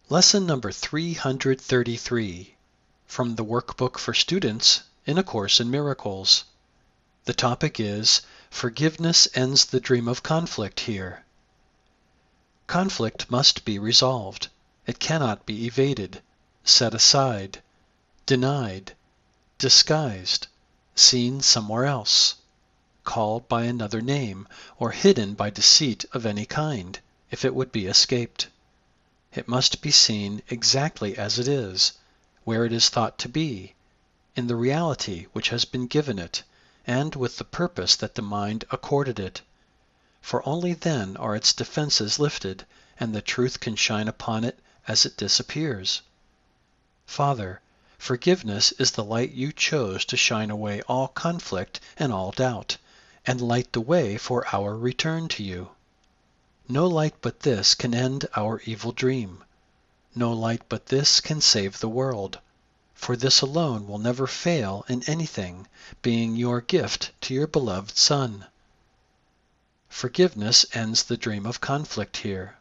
Lesson number 333 from the Workbook for Students in A Course in Miracles. The topic is Forgiveness Ends the Dream of Conflict Here. Conflict must be resolved. It cannot be evaded, set aside, denied, disguised, seen somewhere else, called by another name, or hidden by deceit of any kind, if it would be escaped. It must be seen exactly as it is, where it is thought to be, in the reality which has been given it, and with the purpose that the mind accorded it. For only then are its defenses lifted, and the truth can shine upon it as it disappears. Father, forgiveness is the light you chose to shine away all conflict and all doubt, and light the way for our return to you. No light but this can end our evil dream. No light but this can save the world, for this alone will never fail in anything, being your gift to your beloved Son. Forgiveness ends the dream of conflict here.